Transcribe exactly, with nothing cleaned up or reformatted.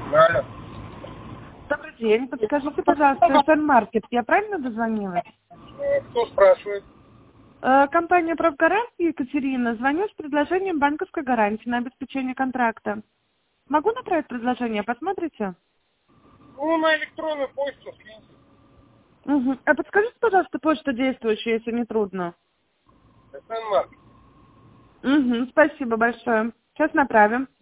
Алло. Добрый день. Подскажите, пожалуйста, эс эн Маркет. Я правильно дозвонилась? Э, Кто спрашивает? Э, Компания «Правгарант», Екатерина. Звоню с предложением банковской гарантии на обеспечение контракта. Могу направить предложение? Посмотрите? Ну, на электронную почту скиньте. Угу. А подскажите, пожалуйста, почту действующую, если не трудно. эс эн Маркет. Угу. Спасибо большое. Сейчас направим.